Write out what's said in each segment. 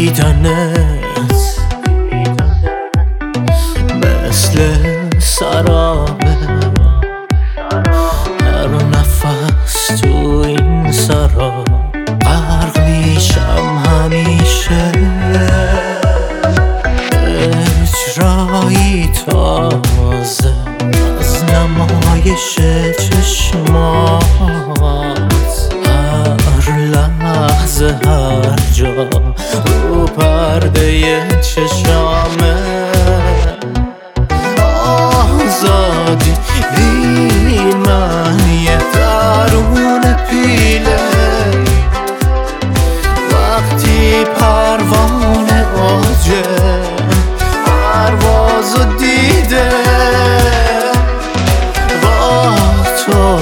دیدنت مثل سرابه، هر نفس تو این سراب غرق میشم همیشه. اجرایی تازه از نمایش چشمات، هر لحظه هر جا رو پرده چشامه. آزادی بی من یه درون پیله، وقتی پروانه آجه پروازو دیده، با تو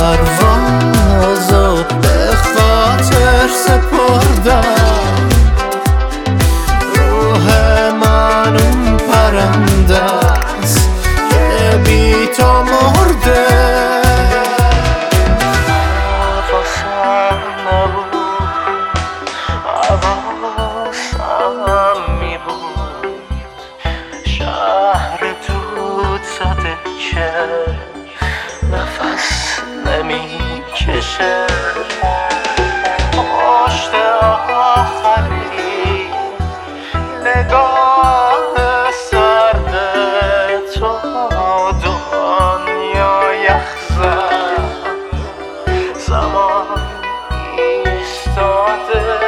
پروازو به خاطر سپردم. روح من اون پرنده است که بی تو مرده. حواسم نبود، حواسم میبود، شهر دود زده که نفس نمیکشه. پشت آخری نگاه سرد تو دنیا یخ زد، زمان ایستاده.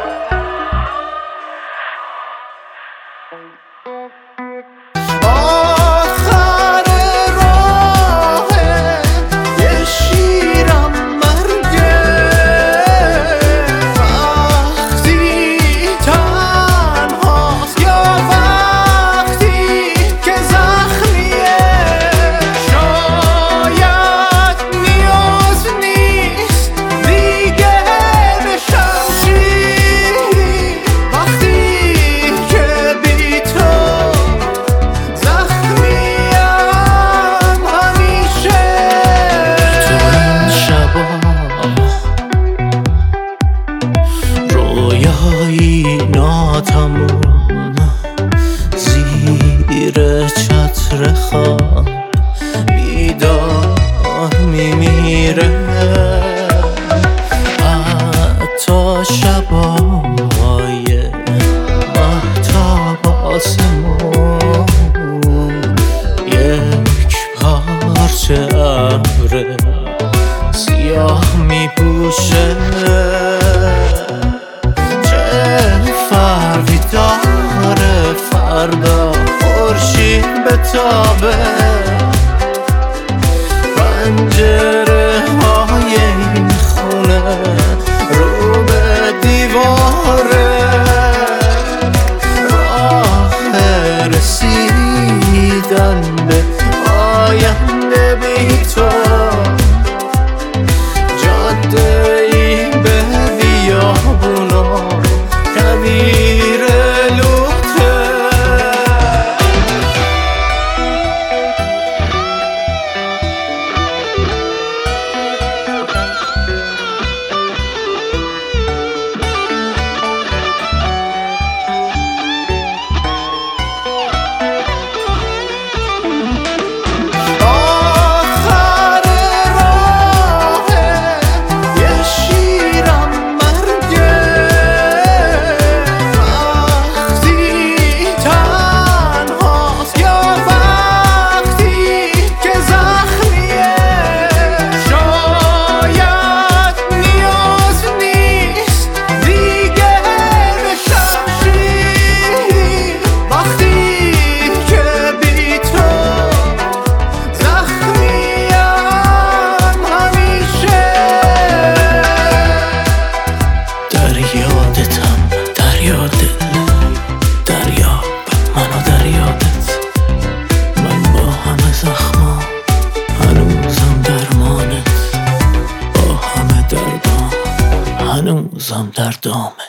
ناتموم زیر چتر خواب بیدار میمیره. حتی شبای مهتاب آسمون یک پارچه ابر سیاه میپوشه. فرقی داره فردا خورشید بتابه، پنجره های این خونه رو به دیواره. راه رسیدن به آینده بی تو، جاده ای به بیابونا کویر لوته. هنوزم در دامه.